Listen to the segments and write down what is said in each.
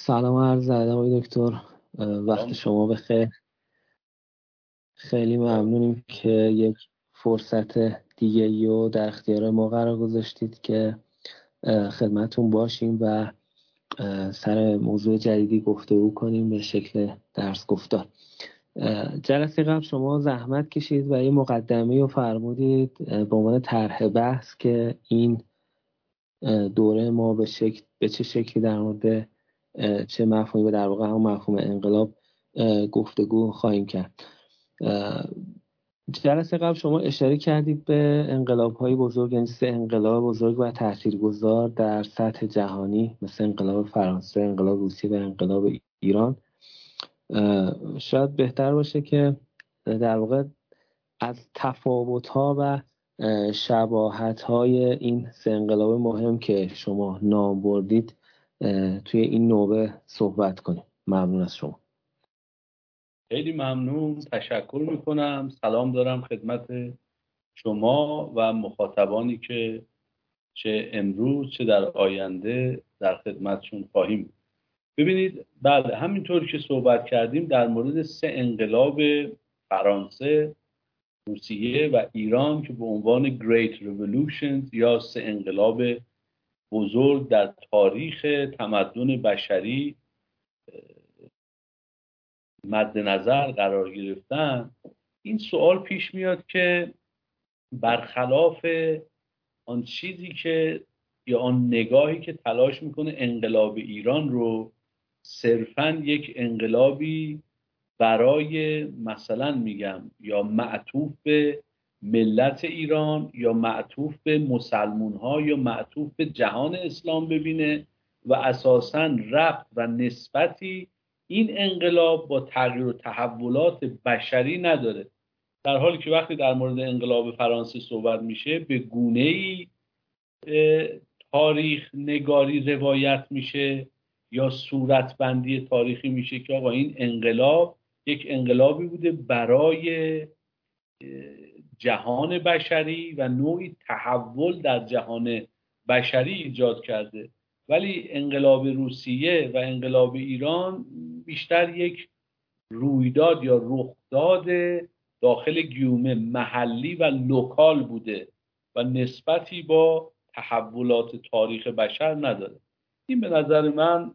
سلام عرض ادب آقای دکتر، وقت شما بخیر. خیلی ممنونیم که یک فرصت دیگه رو در اختیار ما قرار گذاشتید که خدمتون باشیم و سر موضوع جدیدی گفتگو کنیم به شکل درس گفتار. جلسه قبل شما زحمت کشید و یه مقدمه رو فرمودید به عنوان طرح بحث که این دوره ما به چه شکلی در مورد چه مفهومی، در واقع هم مفهوم انقلاب گفتگو خواهیم کرد. جلسه قبل شما اشاره کردید به انقلاب‌های بزرگ، یعنی 3 انقلاب بزرگ و تاثیرگذار در سطح جهانی، مثل انقلاب فرانسه، انقلاب روسیه و انقلاب ایران. شاید بهتر باشه که در واقع از تفاوت‌ها و شباهت‌های این 3 انقلاب مهم که شما نام بردید توی این نوبه صحبت کنیم. ممنون از شما. خیلی ممنون، تشکر میکنم. سلام دارم خدمت شما و مخاطبانی که چه امروز چه در آینده در خدمتشون خواهیم بود. ببینید، بله، همینطور که صحبت کردیم در مورد 3 انقلاب فرانسه، روسیه و ایران که به عنوان Great Revolutions یا 3 انقلاب بزرگ در تاریخ تمدن بشری مد نظر قرار گرفتن، این سوال پیش میاد که برخلاف آن چیزی که یا آن نگاهی که تلاش میکنه انقلاب ایران رو صرفاً یک انقلابی برای مثلا میگم یا معطوف به ملت ایران یا معطوف به مسلمون ها یا معطوف به جهان اسلام ببینه و اساساً ربط و نسبتی این انقلاب با تغییر و تحولات بشری نداره، در حالی که وقتی در مورد انقلاب فرانسه صحبت میشه به گونه‌ای تاریخ نگاری روایت میشه یا صورتبندی تاریخی میشه که آقا این انقلاب یک انقلابی بوده برای جهان بشری و نوعی تحول در جهان بشری ایجاد کرده. ولی انقلاب روسیه و انقلاب ایران بیشتر یک رویداد یا رخداد داخل گیومه محلی و لوکال بوده و نسبتی با تحولات تاریخ بشر نداره. این به نظر من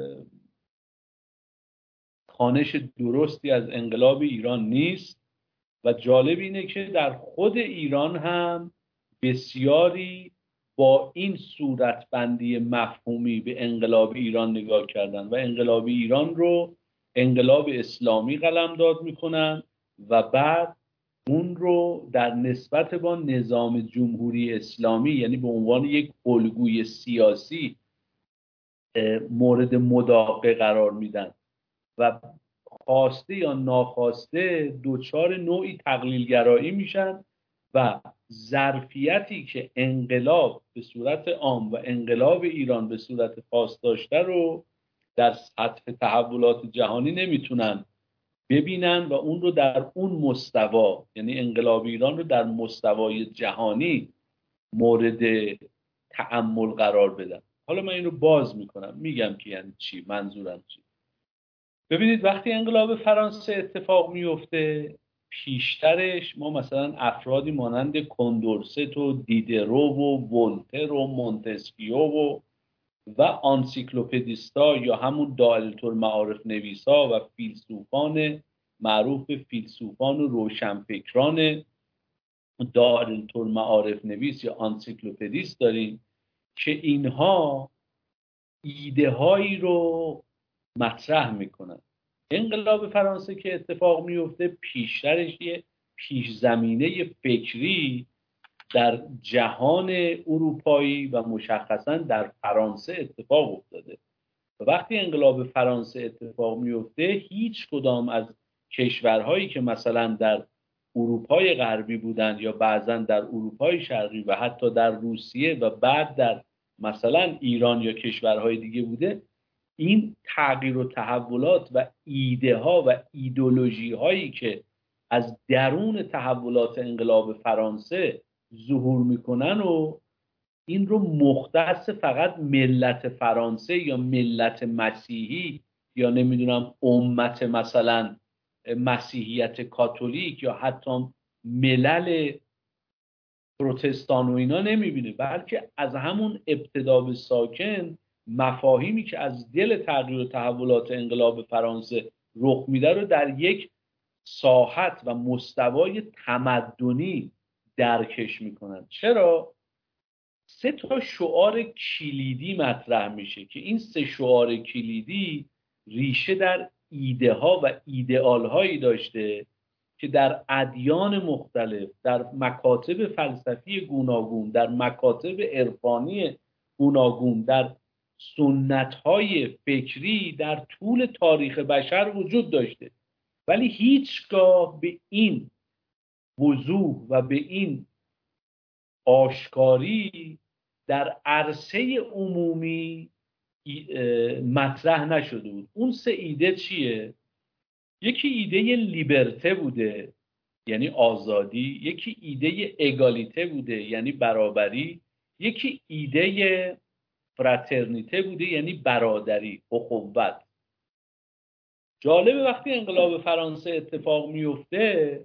خوانش درستی از انقلاب ایران نیست و جالب اینه که در خود ایران هم بسیاری با این صورتبندی مفهومی به انقلاب ایران نگاه کردن و انقلاب ایران رو انقلاب اسلامی قلمداد میکنن و بعد اون رو در نسبت با نظام جمهوری اسلامی، یعنی به عنوان یک الگوی سیاسی مورد مداقه قرار میدن و خواسته یا ناخواسته دوچار نوعی تقلیلگرایی میشن و ظرفیتی که انقلاب به صورت عام و انقلاب ایران به صورت خاص داشته رو در سطح تحولات جهانی نمیتونن ببینن و اون رو در اون مستوا، یعنی انقلاب ایران رو در مستوای جهانی مورد تأمل قرار بدن. حالا من این رو باز میکنم، میگم که یعنی چی، منظورم چی. ببینید، وقتی انقلاب فرانسه اتفاق میفته پیشترش ما مثلا افرادی مانند کندورست و دیدرو و ولتر و مونتسکیو و آنسیکلوپدیستا یا همون دائرةالمعارف نویسا و فیلسوفان معروف به فیلسوفان و روشنفکران دائرةالمعارف نویس یا آنسیکلوپدیست داریم که اینها ایده هایی رو مطرح میکنن. انقلاب فرانسه که اتفاق میفته پیشترش یه پیش زمینه فکری در جهان اروپایی و مشخصا در فرانسه اتفاق افتاده و وقتی انقلاب فرانسه اتفاق میفته هیچ کدام از کشورهایی که مثلا در اروپای غربی بودند یا بعضا در اروپای شرقی و حتی در روسیه و بعد در مثلا ایران یا کشورهای دیگه بوده، این تغییر و تحولات و ایده ها و ایدئولوژی هایی که از درون تحولات انقلاب فرانسه ظهور میکنن و این رو مختص فقط ملت فرانسه یا ملت مسیحی یا نمیدونم امت مثلا مسیحیت کاتولیک یا حتی ملل پروتستان و اینا نمیبینه، بلکه از همون ابتدا به ساکن مفاهیمی که از دل تغییر و تحولات انقلاب فرانسه رخ میده رو در یک ساحت و مستوای تمدنی درکش میکنن. چرا؟ 3 شعار کلیدی مطرح میشه که این 3 شعار کلیدی ریشه در ایده ها و ایدئال هایی داشته که در ادیان مختلف، در مکاتب فلسفی گوناگون، در مکاتب عرفانی گوناگون، در سنت های فکری در طول تاریخ بشر وجود داشته، ولی هیچگاه به این وضوح و به این آشکاری در عرصه عمومی مطرح نشده بود. اون 3 ایده چیه؟ یکی ایده لیبرته بوده یعنی آزادی، یکی ایده اگالیته بوده یعنی برابری، یکی ایده فراترنیته بوده یعنی برادری، اخوت. جالبه وقتی انقلاب فرانسه اتفاق میفته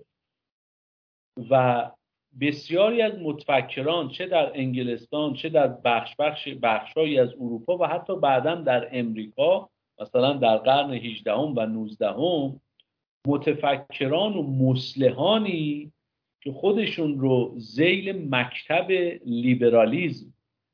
و بسیاری از متفکران چه در انگلستان چه در بخشایی از اروپا و حتی بعداً در امریکا مثلا در قرن 18 و 19 متفکران و مصلحانی که خودشون رو ذیل مکتب لیبرالیسم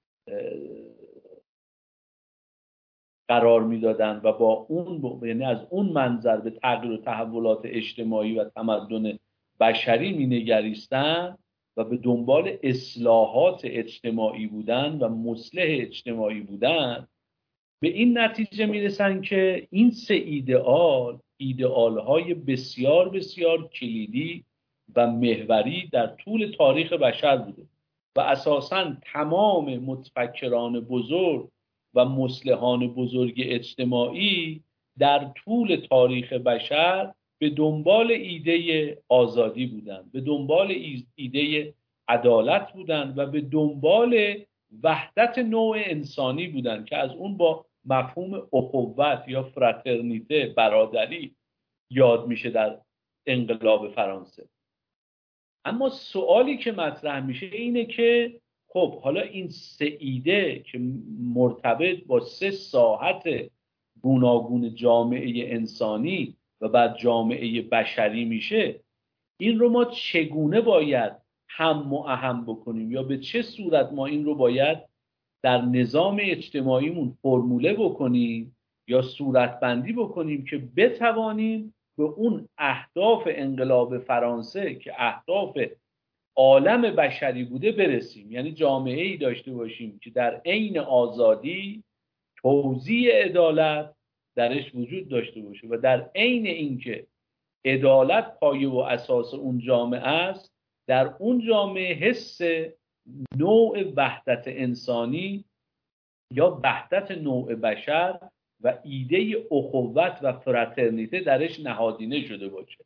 قرار میدادن و با اون یعنی از اون منظر به تغییر و تحولات اجتماعی و تمدن بشری مینگریستن و به دنبال اصلاحات اجتماعی بودن و مصلح اجتماعی بودن، به این نتیجه میرسن که این 3 ایدئال های بسیار بسیار کلیدی و محوری در طول تاریخ بشر بوده و اساساً تمام متفکران بزرگ و مصلحان بزرگ اجتماعی در طول تاریخ بشر به دنبال ایده آزادی بودن، به دنبال ایده عدالت بودن و به دنبال وحدت نوع انسانی بودن که از اون با مفهوم اخوت یا فراترنیته، برادری یاد میشه در انقلاب فرانسه. اما سوالی که مطرح میشه اینه که خب حالا این 3 ایده که مرتبط با 3 ساحت گوناگون جامعه انسانی و بعد جامعه بشری میشه، این رو ما چگونه باید هم و اهم بکنیم یا به چه صورت ما این رو باید در نظام اجتماعیمون فرموله بکنیم یا صورتبندی بکنیم که بتوانیم به اون اهداف انقلاب فرانسه که اهداف عالم بشری بوده برسیم. یعنی جامعه‌ای داشته باشیم که در عین آزادی توزیع عدالت درش وجود داشته باشه و در عین اینکه عدالت پایه و اساس اون جامعه است، در اون جامعه حس نوع وحدت انسانی یا وحدت نوع بشر و ایده اخوت و فراترنیته درش نهادینه شده باشه.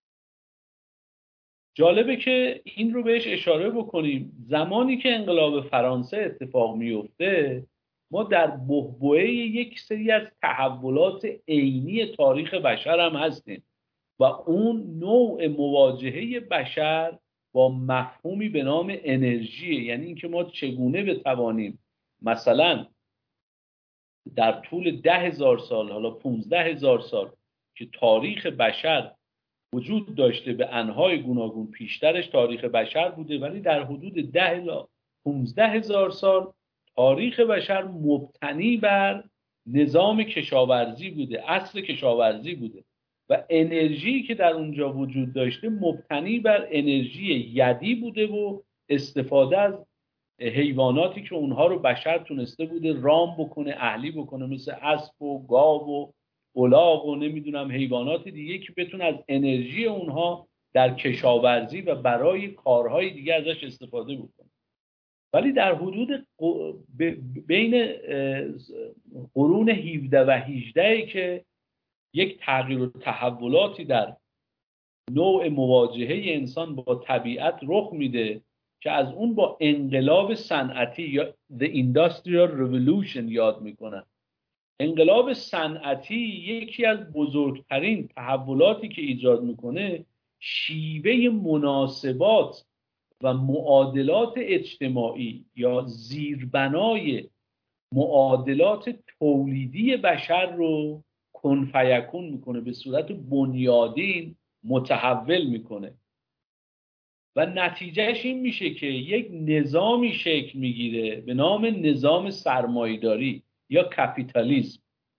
جالبه که این رو بهش اشاره بکنیم. زمانی که انقلاب فرانسه اتفاق میفته ما در بحبوحه یک سری از تحولات عینی تاریخ بشر هم هستیم و اون نوع مواجهه بشر با مفهومی به نام انرژی، یعنی اینکه ما چگونه بتوانیم مثلا در طول 10,000 سال حالا 15,000 سال که تاریخ بشر وجود داشته به انواع گوناگون، پیشترش تاریخ بشر بوده، ولی در حدود 10,000-15,000 سال تاریخ بشر مبتنی بر نظام کشاورزی بوده، عصر کشاورزی بوده و انرژی که در اونجا وجود داشته مبتنی بر انرژی یدی بوده و استفاده از حیواناتی که اونها رو بشر تونسته بوده رام بکنه، اهلی بکنه، مثل اسب و گاو و الاغ و نمیدونم حیوانات دیگه که بتونه از انرژی اونها در کشاورزی و برای کارهای دیگه ازش استفاده بکنه. ولی در حدود بین قرون 17 و 18 که یک تغییر و تحولاتی در نوع مواجهه انسان با طبیعت رخ میده که از اون با انقلاب صنعتی یا The Industrial Revolution یاد میکنن. انقلاب صنعتی یکی از بزرگترین تحولاتی که ایجاد میکنه شیوه مناسبات و معادلات اجتماعی یا زیربنای معادلات تولیدی بشر رو کن فیکون میکنه، به صورت بنیادین متحول میکنه و نتیجهش این میشه که یک نظامی شکل میگیره به نام نظام سرمایه‌داری یا کپیتالیسم.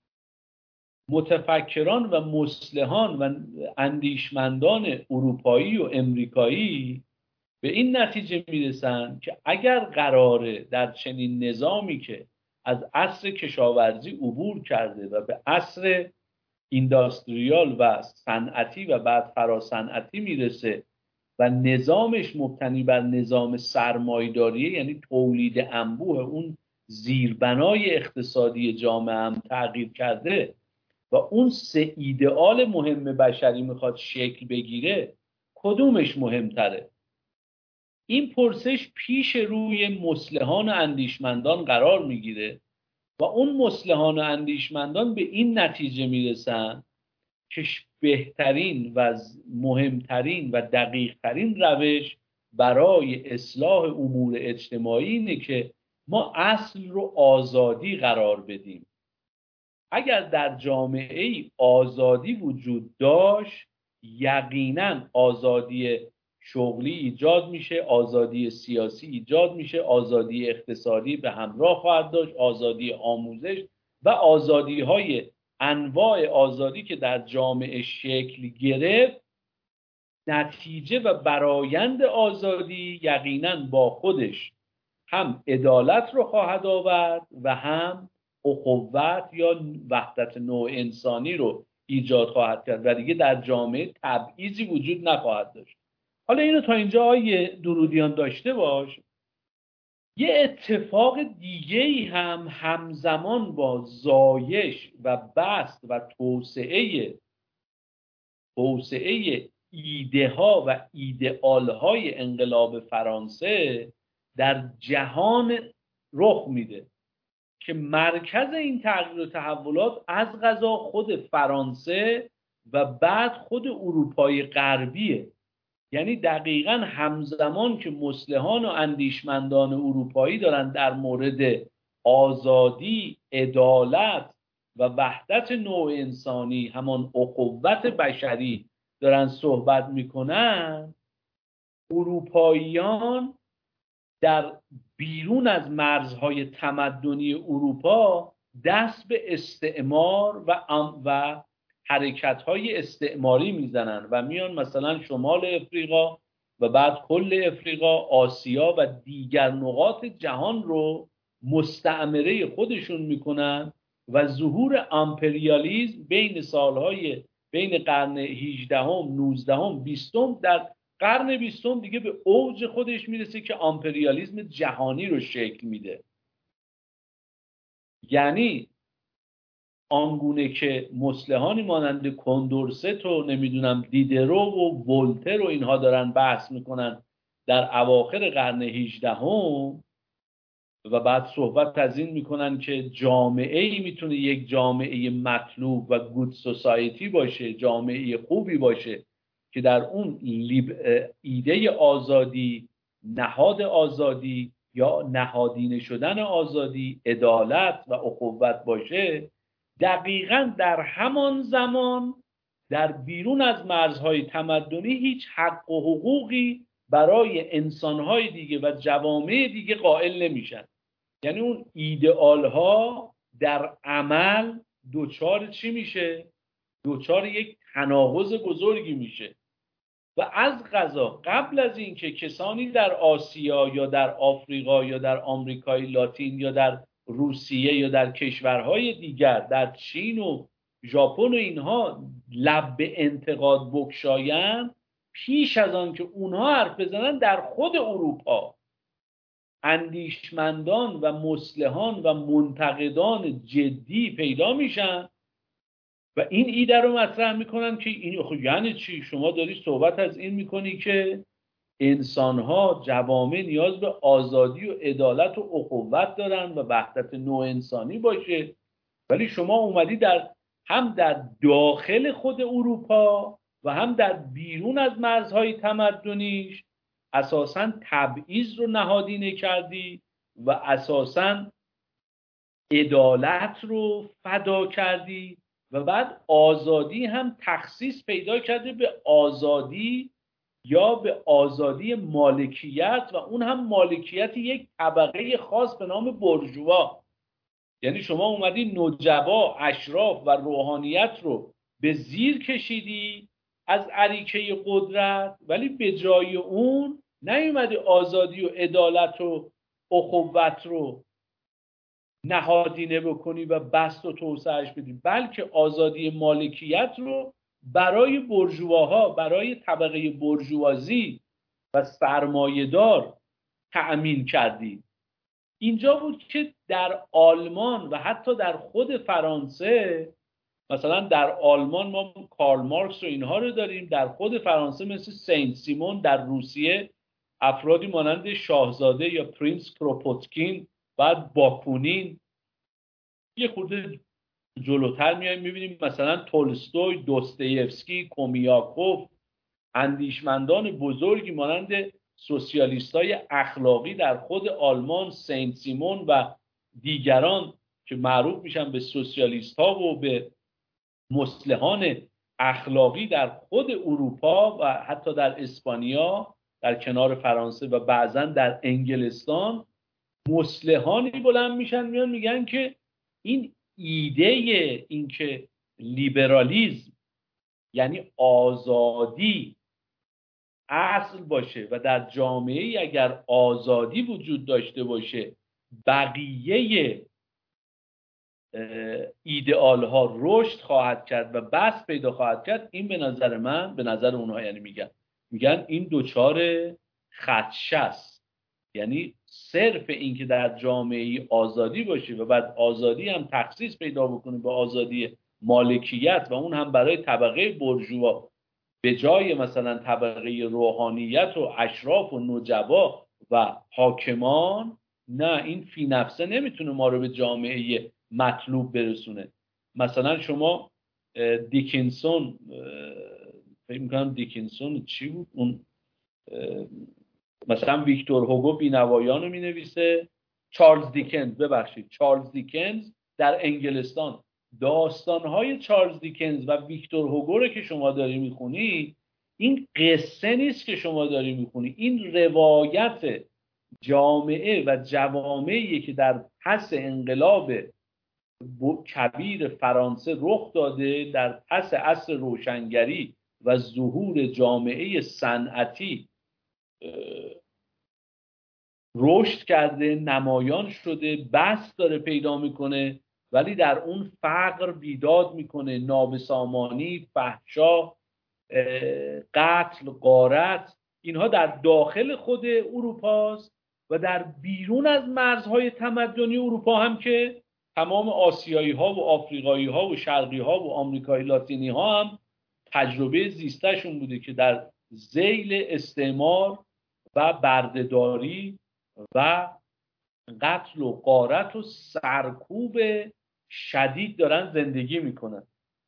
متفکران و مصلحان و اندیشمندان اروپایی و امریکایی به این نتیجه میرسن که اگر قراره در چنین نظامی که از عصر کشاورزی عبور کرده و به عصر اینداستریال و صنعتی و بعد فراصنعتی میرسه و نظامش مبتنی بر نظام سرمایه‌داری، یعنی تولید انبوه، اون زیربنای اقتصادی جامعه هم تغییر کرده و اون سه ایدئال مهم بشری میخواد شکل بگیره، کدومش مهمتره؟ این پرسش پیش روی مصلحان و اندیشمندان قرار میگیره و اون مصلحان و اندیشمندان به این نتیجه میرسن که بهترین و مهمترین و دقیقترین روش برای اصلاح امور اجتماعی اینه که ما اصل رو آزادی قرار بدیم. اگر در جامعه ای آزادی وجود داشت، یقینا آزادی شغلی ایجاد میشه، آزادی سیاسی ایجاد میشه، آزادی اقتصادی به همراه خواهد داشت، آزادی آموزش و آزادی های انواع آزادی که در جامعه شکل گرفت. نتیجه و برآیند آزادی یقینا با خودش هم عدالت رو خواهد آورد و هم اخوت یا وحدت نوع انسانی رو ایجاد خواهد کرد و دیگه در جامعه تبعیضی وجود نخواهد داشت. حالا اینو تا اینجا آیه درودیان داشته باش. یه اتفاق دیگه‌ای هم همزمان با زایش و بسط و توسعه ایده ها و ایدئال های انقلاب فرانسه در جهان رخ میده که مرکز این تغییر و تحولات از قضا خود فرانسه و بعد خود اروپای غربیه. یعنی دقیقاً همزمان که مصلحان و اندیشمندان اروپایی دارن در مورد آزادی، عدالت و وحدت نوع انسانی، همان اخوت بشری دارن صحبت میکنن، اروپاییان در بیرون از مرزهای تمدنی اروپا دست به استعمار و حرکت‌های استعماری میزنن و میان مثلا شمال افریقا و بعد کل افریقا، آسیا و دیگر نقاط جهان رو مستعمره خودشون میکنن و ظهور امپریالیسم بین قرن 18 19 20 در قرن 20 دیگه به اوج خودش میرسه که امپریالیسم جهانی رو شکل میده. یعنی آنگونه که مصلحانی مانند کندورست و نمیدونم دیدرو و ولتر و اینها دارن بحث میکنن در اواخر قرن 18 و بعد صحبت از این میکنن که جامعه‌ای میتونه یک جامعه مطلوب و گود سوسایتی باشه، جامعه خوبی باشه که در اون ایده آزادی، نهاد آزادی یا نهادینه شدن آزادی، عدالت و اخوت باشه. دقیقاً در همان زمان در بیرون از مرزهای تمدنی هیچ حق و حقوقی برای انسانهای دیگه و جوامع دیگه قائل نمیشن. یعنی اون ایدئال ها در عمل دوچار چی میشه؟ دوچار یک تناقض بزرگی میشه. و از قضا قبل از اینکه کسانی در آسیا یا در آفریقا یا در آمریکای لاتین یا در روسیه یا در کشورهای دیگر، در چین و ژاپن و اینها لب به انتقاد بگشایند، پیش از آن که اونها حرف بزنن در خود اروپا اندیشمندان و مصلحان و منتقدان جدی پیدا میشن و این ایده رو مطرح میکنن که این یعنی چی؟ شما داری صحبت از این میکنی که انسان‌ها، جوامع نیاز به آزادی و عدالت و اخوت دارن و وحدت نوع انسانی باشه. ولی شما اومدی هم در داخل خود اروپا و هم در بیرون از مرزهای تمدنیش اساساً تبعیض رو نهادینه کردی و اساساً عدالت رو فدا کردی و بعد آزادی هم تخصیص پیدا کرده به آزادی یا به آزادی مالکیت و اون هم مالکیت یک طبقه خاص به نام بورژوا. یعنی شما اومدی نجبا، اشراف و روحانیت رو به زیر کشیدی از اریکه قدرت، ولی به جای اون نیومدی آزادی و عدالت و اخوت رو نهادینه بکنی و بسط و توسعهش بدی، بلکه آزادی مالکیت رو برای بورژواها، برای طبقه بورژوازی و سرمایه‌دار تأمین کردی. اینجا بود که در آلمان و حتی در خود فرانسه، مثلا در آلمان ما کارل مارکس و اینها رو داریم، در خود فرانسه مثل سنت سیمون، در روسیه افرادی مانند شاهزاده یا پرینس کروپوتکین، بعد باکونین. یه خورده جلوتر میایم میبینیم مثلا تولستوی، دوستویفسکی، کومیاکوف، اندیشمندان بزرگی مانند سوسیالیستای اخلاقی در خود آلمان، سنت سیمون و دیگران که معروف میشن به سوسیالیست ها و به مصلحان اخلاقی در خود اروپا و حتی در اسپانیا در کنار فرانسه و بعضا در انگلستان مصلحانی بلند میشن میان میگن که این ایده این که لیبرالیسم یعنی آزادی اصل باشه و در جامعه ای اگر آزادی وجود داشته باشه بقیه ایدئال ها رشد خواهد کرد و بسط پیدا خواهد کرد. این به نظر من، به نظر اونها، یعنی میگن این دوچار خدشه است. یعنی صرف این که در جامعه ای آزادی باشه و بعد آزادی هم تخصیص پیدا بکنه به آزادی مالکیت و اون هم برای طبقه بورژوا به جای مثلا طبقه روحانیت و اشراف و نجبا و حاکمان، نه، این فی نفسه نمیتونه ما رو به جامعه مطلوب برسونه. مثلا شما دیکنسون، فکر میکنم دیکنسون چی بود اون، مثلا ویکتور هوگو بینوایان رو مینویسه، چارلز دیکنز در انگلستان. داستانهای چارلز دیکنز و ویکتور هوگو رو که شما داری میخونی، این قصه نیست که شما داری میخونی، این روایت جامعه و جوامعی که در پس انقلاب کبیر فرانسه رخ داده، در پس عصر روشنگری و ظهور جامعه صنعتی رشد کرده، نمایان شده، بسط داره پیدا میکنه، ولی در اون فقر بیداد میکنه، نابسامانی، فحشا، قتل، غارت، اینها در داخل خود اروپاست و در بیرون از مرزهای تمدنی اروپا هم که تمام آسیایی ها و آفریقایی ها و شرقی ها و آمریکایی لاتینی ها هم تجربه زیستشون بوده که در ذیل استعمار و بردهداری و قتل و غارت و سرکوب شدید دارن زندگی میکنن.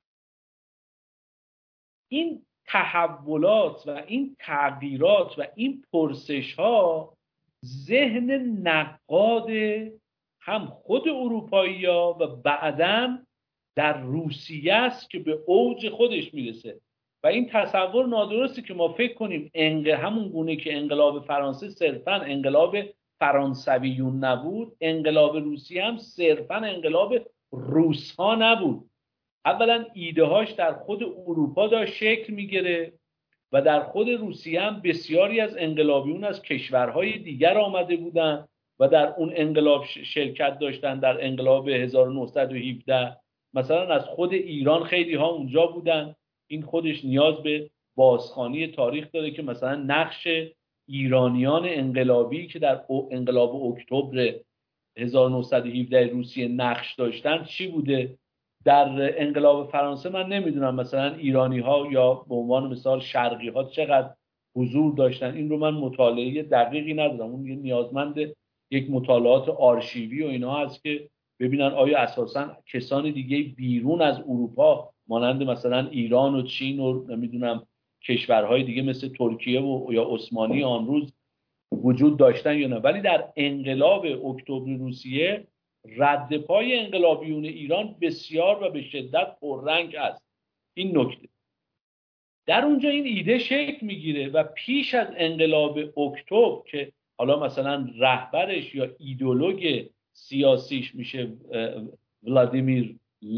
این تحولات و این تغییرات و این پرسش ها ذهن نقاد هم خود اروپایی ها و بعداً در روسیه است که به اوج خودش میرسه. و این تصور نادرستی که ما فکر کنیم همون گونه که انقلاب فرانسه صرفاً انقلاب فرانسویون نبود، انقلاب روسیه هم صرفاً انقلاب روس ها نبود. اولا ایده هاش در خود اروپا داشت شکل میگیره و در خود روسیه هم بسیاری از انقلابیون از کشورهای دیگر آمده بودن و در اون انقلاب شرکت داشتن. در انقلاب 1917 مثلا از خود ایران خیلی ها اونجا بودن. این خودش نیاز به بازخوانی تاریخ داره که مثلا نقش ایرانیان انقلابی که در انقلاب اکتبر 1917 روسیه نقش داشتن چی بوده. در انقلاب فرانسه من نمیدونم مثلا ایرانی ها یا به عنوان مثال شرقی ها چقدر حضور داشتن. این رو من مطالعه دقیقی ندارم، اون نیازمند یک مطالعات آرشیوی و اینا هست که ببینن آیا اساسا کسان دیگه بیرون از اروپا مانند مثلا ایران و چین و نمیدونم کشورهای دیگه مثل ترکیه و یا عثمانی آن روز وجود داشتن یا نه. ولی در انقلاب اکتبر روسیه رد پای انقلابیون ایران بسیار و به شدت پررنگ است. این نکته در اونجا این ایده شکل میگیره و پیش از انقلاب اکتبر که حالا مثلا رهبرش یا ایدئولوگ سیاسیش میشه ولادیمیر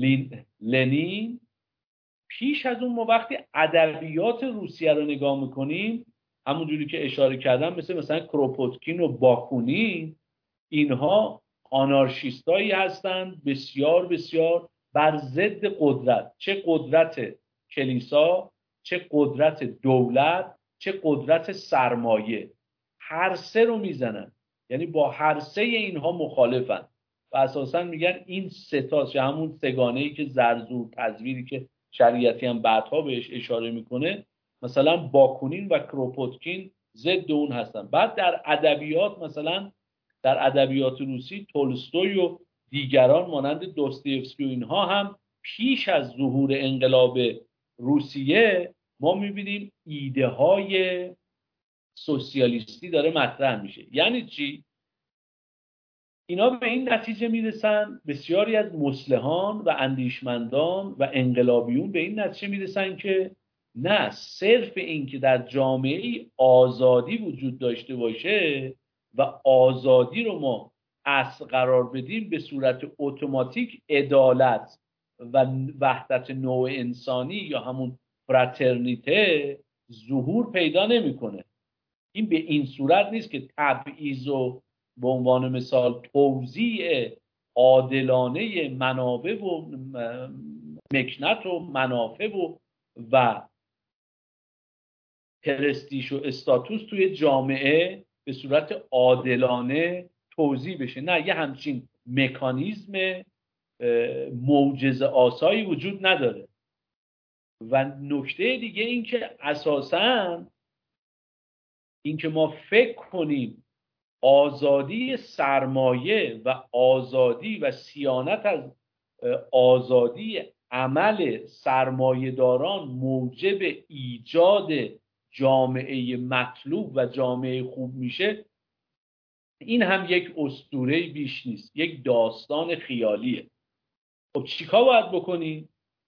لنین، پیش از اون ما وقتی ادبیات روسیه رو نگاه میکنیم همونجوری که اشاره کردم مثلا کروپوتکین و باکونین، اینها آنارشیستایی هستند بسیار بسیار بر ضد قدرت، چه قدرت کلیسا، چه قدرت دولت، چه قدرت سرمایه، هر سه رو میزنن، یعنی با هر سه اینها مخالفن و اساسا میگن این سه تا، همون سگانه‌ای که زرزور تصویری که شریعتی هم بعدها بهش اشاره میکنه، مثلا باکونین و کروپوتکین ضد اون هستن. بعد در ادبیات مثلا در ادبیات روسی تولستوی و دیگران مانند دوستویفسکی و اینها هم پیش از ظهور انقلاب روسیه ما میبینیم ایده های سوسیالیستی داره مطرح میشه. یعنی چی؟ اینا به این نتیجه میرسن، بسیاری از مصلحان و اندیشمندان و انقلابیون به این نتیجه میرسن که نه، صرف این که در جامعه آزادی وجود داشته باشه و آزادی رو ما اصل قرار بدیم به صورت اتوماتیک عدالت و وحدت نوع انسانی یا همون فراترنیته ظهور پیدا نمیکنه. این به این صورت نیست که تبعیض و به عنوان مثال توزیع عادلانه منابع و مکنت و منافع و پرستیژ و استاتوس توی جامعه به صورت عادلانه توزیع بشه. نه، یه همچین مکانیزم معجزه آسایی وجود نداره. و نکته دیگه این که اساساً این که ما فکر کنیم آزادی سرمایه و آزادی و صیانت از آزادی عمل سرمایه‌داران موجب ایجاد جامعه مطلوب و جامعه خوب میشه، این هم یک اسطوره بیش نیست، یک داستان خیالیه. خب چیکار باید بکنیم؟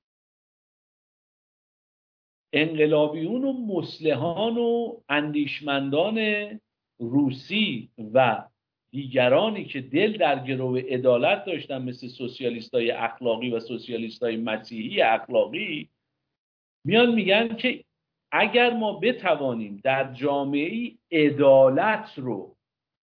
انقلابیون و مصلحان و اندیشمندان روسی و دیگرانی که دل در گرو عدالت داشتن مثل سوسیالیستای اخلاقی و سوسیالیستای مسیحی اخلاقی، میان میگن که اگر ما بتوانیم در جامعه عدالت رو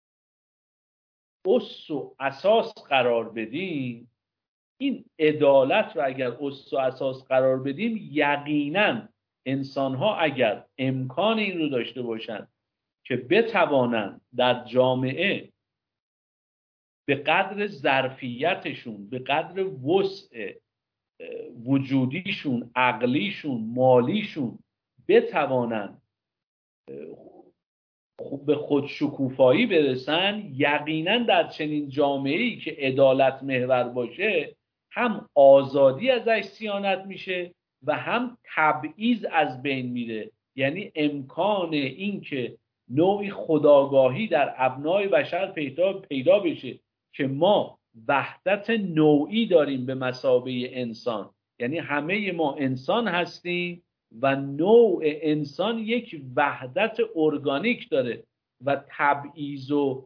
اس و اساس قرار بدیم، این عدالت رو اگر اس و اساس قرار بدیم، یقینا انسان‌ها اگر امکان این رو داشته باشند که بتوانند در جامعه به قدر ظرفیتشون، به قدر وسع وجودیشون، عقلیشون، مالیشون بتوانند به خودشکوفایی برسن، یقینا در چنین جامعه‌ای که عدالت محور باشه هم آزادی ازش صیانت میشه و هم تبعیض از بین میره. یعنی امکان این که نوعی خودآگاهی در ابنای بشر پیدا بشه که ما وحدت نوعی داریم به مثابه انسان، یعنی همه ما انسان هستیم و نوع انسان یک وحدت ارگانیک داره و تبعیض و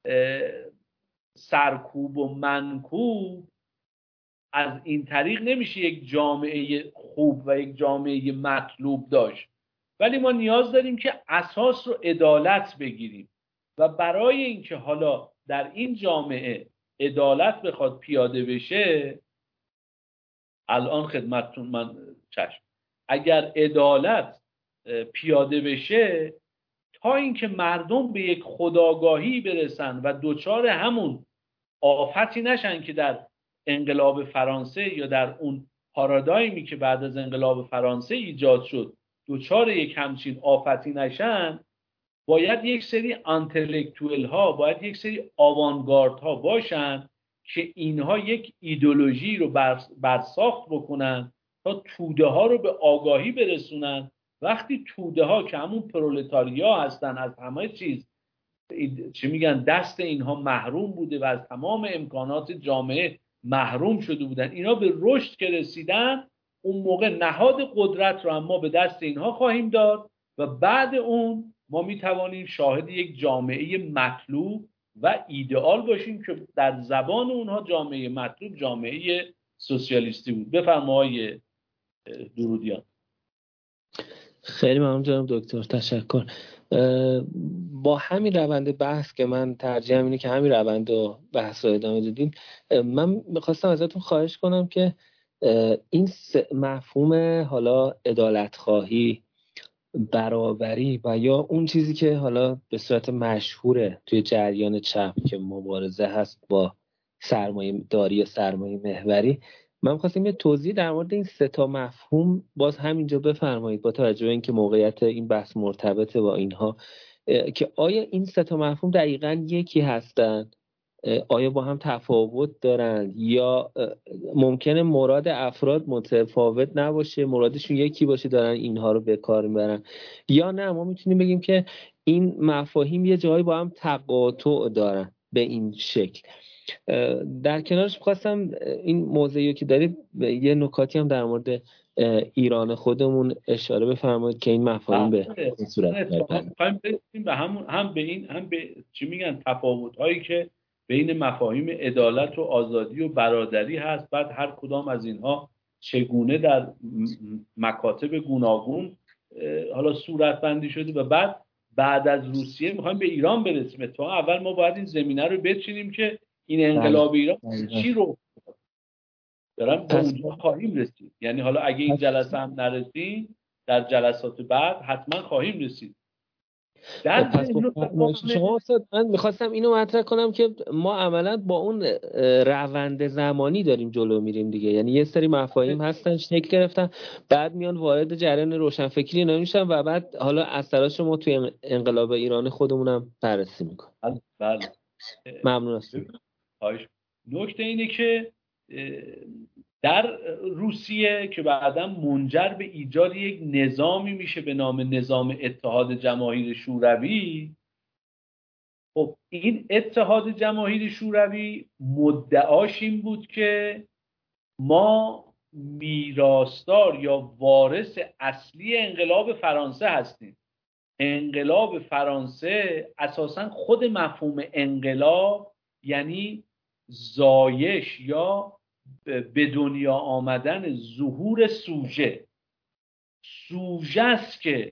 سرکوب و منکوب از این طریق نمیشه یک جامعه خوب و یک جامعه مطلوب داشت. ولی ما نیاز داریم که اساس رو عدالت بگیریم و برای اینکه حالا در این جامعه عدالت بخواد پیاده بشه، الان خدمتتون من چشم، اگر عدالت پیاده بشه، تا اینکه مردم به یک خودآگاهی برسن و دوچار همون آفتی نشن که در انقلاب فرانسه یا در اون پارادایمی که بعد از انقلاب فرانسه ایجاد شد دوچار یک همچین آفتی نشن، باید یک سری انتلکتوئل ها، باید یک سری آوانگارد ها باشن که اینها یک ایدئولوژی رو برساخت بکنن تا توده ها رو به آگاهی برسونن. وقتی توده ها که همون پرولتاریا هستن، از همه چیز چی میگن دست اینها محروم بوده و از تمام امکانات جامعه محروم شده بودن، اینا به رشد که رسیدن، اون موقع نهاد قدرت رو هم ما به دست اینها خواهیم داد و بعد اون ما میتوانیم شاهد یک جامعه مطلوب و ایدئال باشیم که در زبان اونها جامعه مطلوب جامعه سوسیالیستی بود. بفرمایید درودیان. خیلی ممنون جناب دکتر، تشکر. با همین روند بحث که من ترجیحم اینه که همین روند و بحث رو ادامه بدین، من میخواستم ازتون خواهش کنم که این مفهوم حالا عدالت خواهی، برابری و یا اون چیزی که حالا به صورت مشهوره توی جریان چپ که مبارزه هست با سرمایه داری یا سرمایه محوری، من خواستم یه توضیح در مورد این سه تا مفهوم باز همینجا بفرمایید، با توجه به اینکه موقعیت این بحث مرتبطه با اینها، که آیا این سه تا مفهوم دقیقاً یکی هستن؟ آیا با هم تفاوت دارن یا ممکنه مراد افراد متفاوت نباشه، مرادشون یکی باشه دارن اینها رو به کار میبرن، یا نه ما میتونیم بگیم که این مفاهیم یه جایی با هم تقاطع دارن به این شکل؟ در کنارش خواستم این موضوعی که دارید یه نکاتی هم در مورد ایران خودمون اشاره بفرمایید که این مفاهیم به این صورت برسیم به هم به این هم به چی میگن تفاوت‌هایی که بین مفاهیم عدالت و آزادی و برادری هست، بعد هر کدام از اینها چگونه در مکاتب گوناگون حالا صورت بندی شده و بعد از روسیه میخوایم به ایران برسیم. اتفاقا اول ما باید این زمینه رو بچینیم که این انقلاب ایران چی رو دارم به اونجا خواهیم رسید. یعنی حالا اگه این جلسه هم نرسیم در جلسات بعد حتما خواهیم رسید. شما استاد، من میخواستم اینو مطرح کنم که ما عملا با اون روند زمانی داریم جلو میریم دیگه، یعنی یه سری مفاهیم هستن شکل گرفتن، بعد میان وارد جریان روشنفکری نمیشن و بعد حالا اثراتش ما توی انقلاب ایران خودمونم بررسی میکنیم. بله ممنون هستم. نکته اینه که در روسیه که بعداً منجر به ایجاد یک نظامی میشه به نام نظام اتحاد جماهیر شوروی. خب این اتحاد جماهیر شوروی مدعاش این بود که ما میراثدار یا وارث اصلی انقلاب فرانسه هستیم. انقلاب فرانسه اساساً خود مفهوم انقلاب یعنی زایش یا به دنیا آمدن ظهور سوژه است که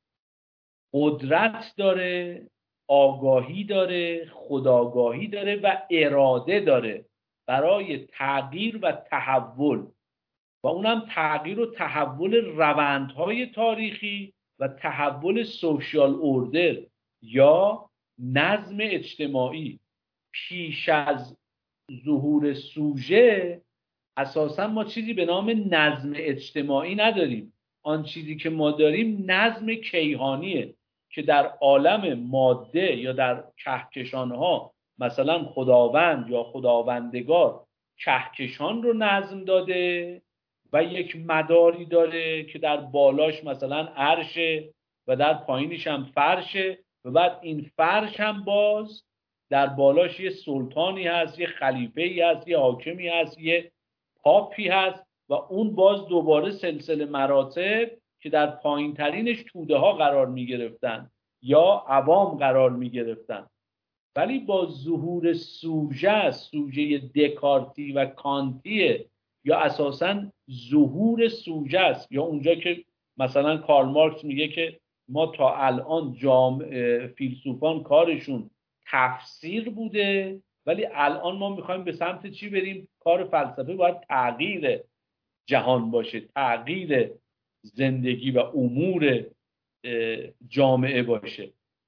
قدرت داره، آگاهی داره، خودآگاهی داره و اراده داره برای تغییر و تحول، و اونم تغییر و تحول روندهای تاریخی و تحول سوشیال اوردر یا نظم اجتماعی. پیش از ظهور سوژه اساسا ما چیزی به نام نظم اجتماعی نداریم. آن چیزی که ما داریم نظم کیهانیه که در عالم ماده یا در کهکشانها مثلا خداوند یا خداوندگار کهکشان رو نظم داده و یک مداری داره که در بالاش مثلا عرشه و در پایینش هم فرشه و بعد این فرش هم باز در بالاش یه سلطانی هست، یه خلیفه‌ای هست، یه حاکمی هست، یه پاپی هست و اون باز دوباره سلسله مراتب که در پایین ترینش توده ها قرار می گرفتن یا عوام قرار می گرفتن. ولی با ظهور سوژه دکارتی و کانتیه یا اساساً ظهور سوژه است، یا اونجا که مثلا کارل مارکس میگه که ما تا الان فیلسوفان کارشون تفسیر بوده ولی الان ما میخوایم به سمت چی بریم؟ کار فلسفه باید تغییر جهان باشه، تغییر زندگی و امور جامعه باشه.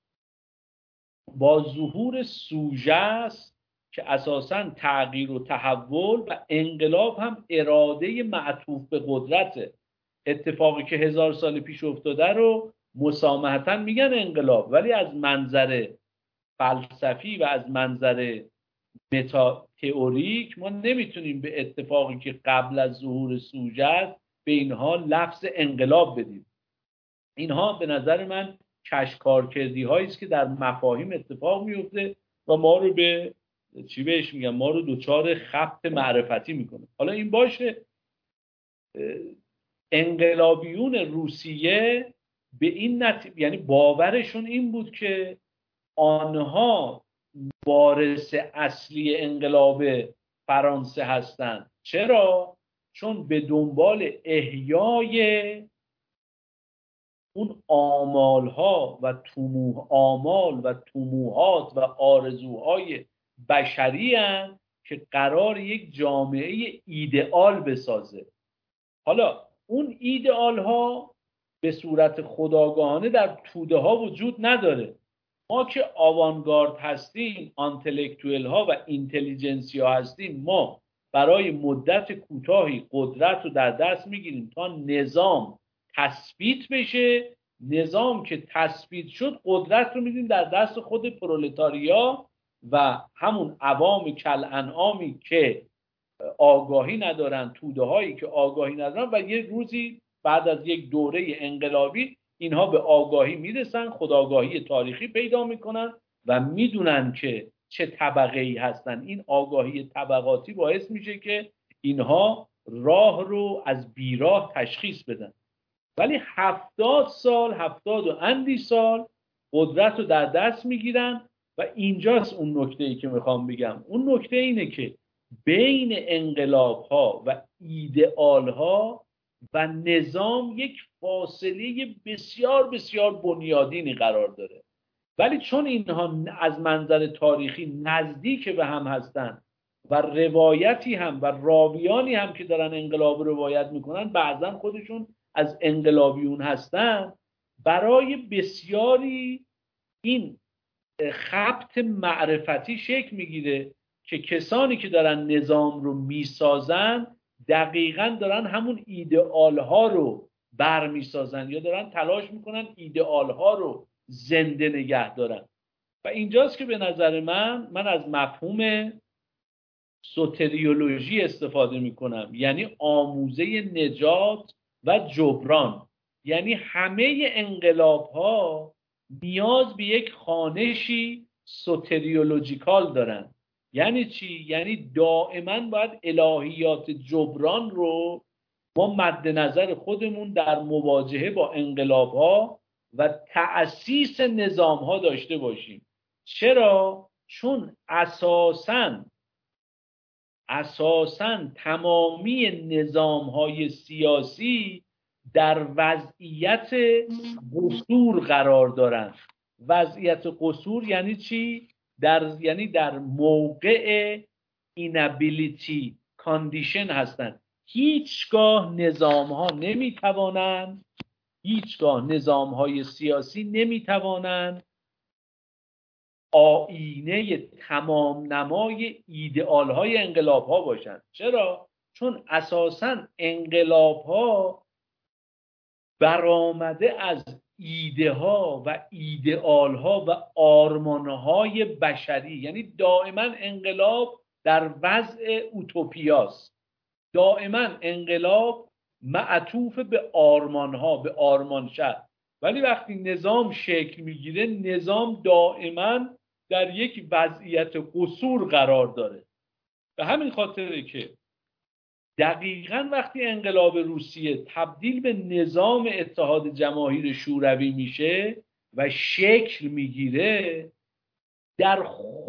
با ظهور سوژه است که اساساً تغییر و تحول و انقلاب هم اراده معطوف به قدرته. اتفاقی که 1000 سال پیش افتاده رو مسامحتاً میگن انقلاب، ولی از منظر فلسفی و از منظر متا تئوریک ما نمیتونیم به اتفاقی که قبل از ظهور سوژه است به اینها لفظ انقلاب بدیم. اینها به نظر من کشکارکردی هایی است که در مفاهیم اتفاق میفته و ما رو به چی بهش میگن، ما رو دوچار خبط معرفتی میکنه. حالا این باشه، انقلابیون روسیه به این نتیجه، یعنی باورشون این بود که آنها وارث اصلی انقلاب فرانسه هستند. چرا؟ چون به دنبال احیای اون آمال و طموحات و آرزوهای بشری هستند که قرار یک جامعه ایدئال بسازه. حالا اون ایدئال ها به صورت خودآگاهانه در توده ها وجود نداره. ما که آوانگارد هستیم، انتلکتوئل ها و اینتلیجنسیا هستیم، ما برای مدت کوتاهی قدرت رو در دست میگیریم تا نظام تثبیت بشه. نظام که تثبیت شد، قدرت رو میدیم در دست خود پرولتاریا و همون عوام کالانعامی که آگاهی ندارن، توده هایی که آگاهی ندارن، و یه روزی بعد از یک دوره انقلابی اینها به آگاهی میرسن، خودآگاهی تاریخی پیدا میکنن و میدونن که چه طبقه ای هستن. این آگاهی طبقاتی باعث میشه که اینها راه رو از بیراه تشخیص بدن. ولی 70 سال، 70 و اندی سال قدرت رو در دست میگیرن و اینجاست اون نکته ای که میخوام بگم. اون نکته اینه که بین انقلاب ها و ایدئال ها و نظام یک فاصله بسیار بسیار بنیادینی قرار داره. ولی چون اینها از منظر تاریخی نزدیک به هم هستن و روایتی هم و راویانی هم که دارن انقلاب روایت میکنن بعضا خودشون از انقلابیون هستن، برای بسیاری این خبط معرفتی شکل میگیره که کسانی که دارن نظام رو میسازن دقیقاً دارن همون ایدئال ها رو برمیسازن یا دارن تلاش میکنن ایدئال ها رو زنده نگه دارن. و اینجاست که به نظر من از مفهوم سوتریولوژی استفاده میکنم، یعنی آموزه نجات و جبران. یعنی همه انقلاب ها نیاز به یک خوانشی سوتریولوژیکال دارن. یعنی چی؟ یعنی دائما باید الهیات جبران رو ما مد نظر خودمون در مواجهه با انقلاب ها و تأسیس نظام ها داشته باشیم. چرا؟ چون اساساً تمامی نظام های سیاسی در وضعیت قصور قرار دارند. وضعیت قصور یعنی چی؟ یعنی در موقع inability condition هستند. هیچگاه نظام های سیاسی نمیتوانند آینه تمام نمای ایدئال های انقلاب ها باشند. چرا؟ چون اساساً انقلاب ها برآمده از ایده ها و ایدئال ها و آرمان های بشری. یعنی دائما انقلاب در وضع اوتوپیاست، دائما انقلاب معطوف به آرمان ها، به آرمان شهر. ولی وقتی نظام شکل میگیره، نظام دائما در یک وضعیت قصور قرار داره. به همین خاطره که دقیقاً وقتی انقلاب روسیه تبدیل به نظام اتحاد جماهیر شوروی میشه و شکل میگیره، در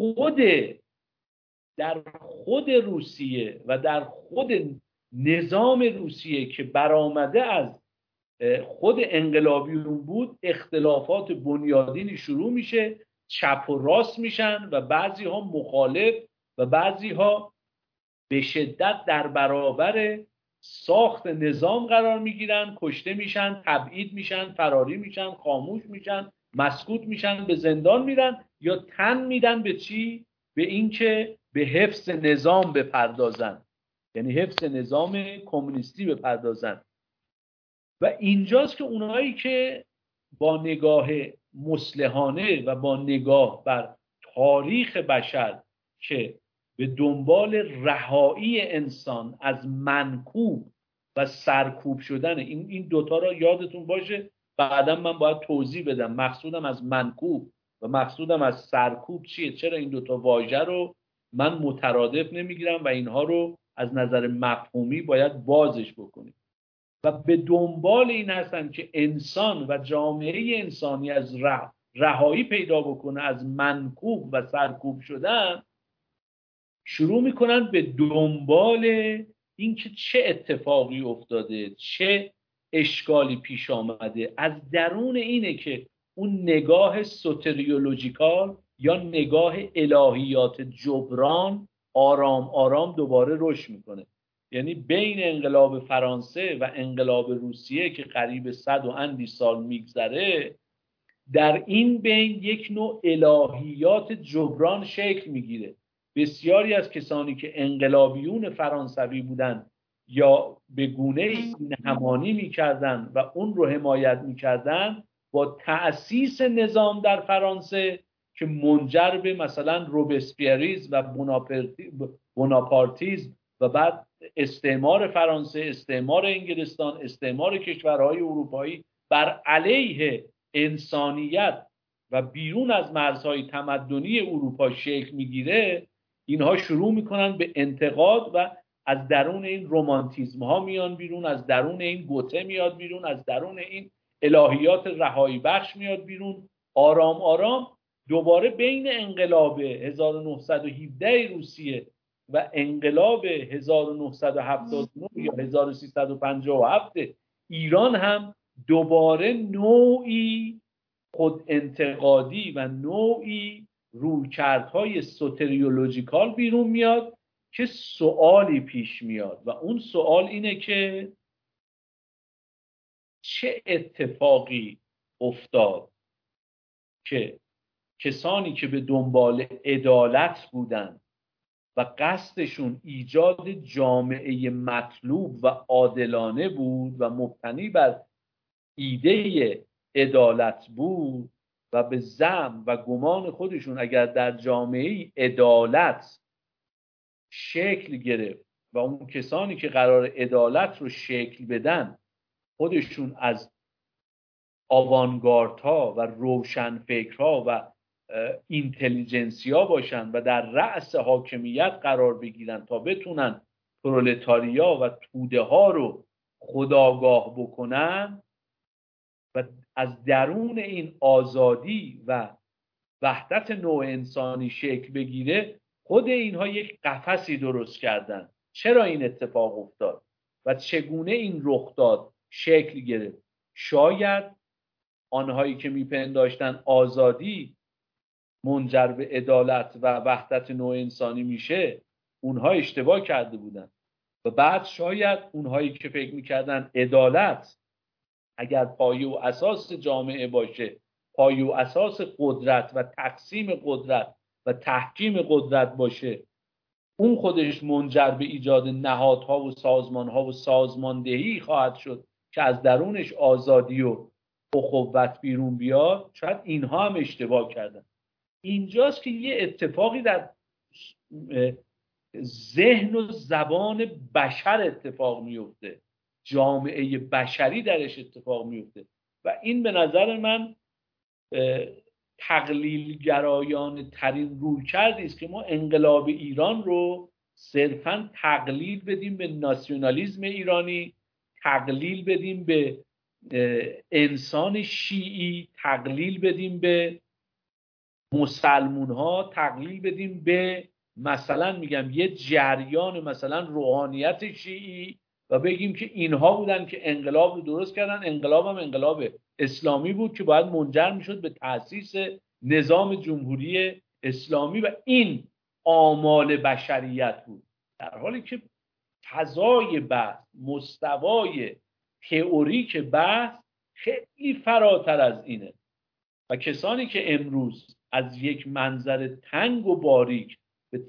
خود روسیه و در خود نظام روسیه که برآمده از خود انقلابیون بود، اختلافات بنیادینی شروع میشه، چپ و راست میشن و بعضی ها مخالف و بعضی ها به شدت در برابر ساخت نظام قرار میگیرن، کشته میشن، تبعید میشن، فراری میشن، خاموش میشن، مسکوت میشن، به زندان میرن یا تن میدن به چی؟ به اینکه به حفظ نظام بپردازن، یعنی حفظ نظام کمونیستی بپردازن. و اینجاست که اونایی که با نگاه مصلحانه و با نگاه بر تاریخ بشر که به دنبال رهایی انسان از منکوب و سرکوب شدن، این دوتا را یادتون باشه، بعدا من باید توضیح بدم مقصودم از منکوب و مقصودم از سرکوب چیه، چرا این دوتا واژه رو من مترادف نمیگیرم و اینها رو از نظر مفهومی باید بازش بکنیم و به دنبال این هستن که انسان و جامعه انسانی از رهایی پیدا بکنه از منکوب و سرکوب شدن. شروع میکنن به دنبال اینکه چه اتفاقی افتاده، چه اشکالی پیش آمده. از درون اینه که اون نگاه سوتریولوژیکال یا نگاه الهیات جبران آرام آرام دوباره رشد میکنه. یعنی بین انقلاب فرانسه و انقلاب روسیه که قریب 100 و اندی سال میگذره، در این بین یک نوع الهیات جبران شکل میگیره. بسیاری از کسانی که انقلابیون فرانسوی بودند یا به گونه‌ای این همانی میکردن و اون رو حمایت میکردن، با تأسیس نظام در فرانسه که منجر به مثلا روبسپیریز و بوناپارتیزم و بعد استعمار فرانسه، استعمار انگلستان، استعمار کشورهای اروپایی بر علیه انسانیت و بیرون از مرزهای تمدنی اروپا شکل میگیره، اینها شروع میکنن به انتقاد و از درون این رومانتیزم ها میان بیرون، از درون این گوته میاد بیرون، از درون این الهیات رهایی بخش میاد بیرون. آرام آرام دوباره بین انقلاب 1917 روسیه و انقلاب 1979 یا 1357 ایران هم دوباره نوعی خود انتقادی و نوعی رویکردهای سوتریولوژیکال بیرون میاد که سوالی پیش میاد و اون سوال اینه که چه اتفاقی افتاد که کسانی که به دنبال عدالت بودن و قصدشون ایجاد جامعه مطلوب و عادلانه بود و مبتنی بر ایده عدالت بود و به زعم و گمان خودشون اگر در جامعه عدالت شکل گرفت و اون کسانی که قرار عدالت رو شکل بدن خودشون از آوانگاردها و روشنفکرها و اینتلیجنسیا باشن و در رأس حاکمیت قرار بگیرن تا بتونن پرولتاریا و توده ها رو خودآگاه بکنن و از درون این آزادی و وحدت نوع انسانی شکل بگیره، خود اینها یک قفسی درست کردن. چرا این اتفاق افتاد و چگونه این رخ داد شکل گرفت؟ شاید آنهایی که میپنداشتن آزادی منجر به عدالت و وحدت نوع انسانی میشه، اونها اشتباه کرده بودن و بعد شاید اونهایی که فکر میکردن عدالت اگر پایه و اساس جامعه باشه، پایه و اساس قدرت و تقسیم قدرت و تحکیم قدرت باشه، اون خودش منجر به ایجاد نهادها و سازمانها و سازماندهی خواهد شد که از درونش آزادی و اخوت بیرون بیاد. شاید اینها هم اشتباه کردن. اینجاست که یه اتفاقی در ذهن و زبان بشر اتفاق میفته، جامعه بشری درش اتفاق میفته و این به نظر من تقلیلگرایانه ترین رویکردی است که ما انقلاب ایران رو صرفاً تقلیل بدیم به ناسیونالیسم ایرانی، تقلیل بدیم به انسان شیعی، تقلیل بدیم به مسلمون ها، تقلیل بدیم به مثلا میگم یه جریان مثلا روحانیت شیعی و بگیم که اینها بودن که انقلاب رو درست کردن. انقلاب هم انقلاب اسلامی بود که باید منجر میشد به تأسیس نظام جمهوری اسلامی و این آمال بشریت بود، در حالی که فضای بحث، مستوای تئوریک بحث خیلی فراتر از اینه و کسانی که امروز از یک منظر تنگ و باریک به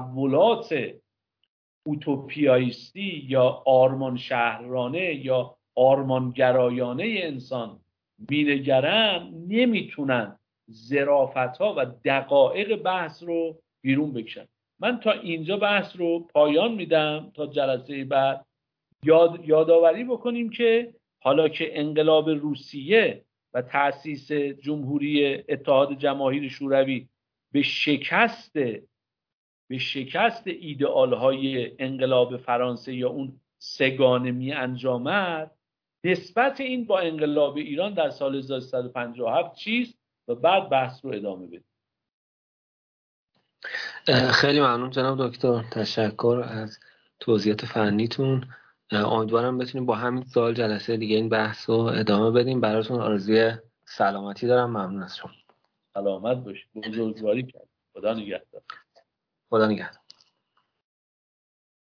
تحولات اوتوپیایستی یا آرمان شهرانه یا آرمانگرایانه انسان مینگرن نمیتونن ظرافت‌ها و دقایق بحث رو بیرون بکشن. من تا اینجا بحث رو پایان میدم تا جلسه بعد. یادآوری بکنیم که حالا که انقلاب روسیه و تأسیس جمهوری اتحاد جماهیر شوروی به شکست ایدئال‌های انقلاب فرانسه یا اون سگانه می انجامد، نسبت این با انقلاب ایران در سال 1357 چیست و بعد بحث رو ادامه بدیم. خیلی ممنون جناب دکتر، تشکر از توضیحات فنیتون. امیدوارم بتونیم با همین سوال جلسه دیگه این بحث رو ادامه بدیم. براتون آرزوی سلامتی دارم. ممنون از شما. سلامت باشید. بزرگواری کرد. خدا نگهدار. خدا نگهدار.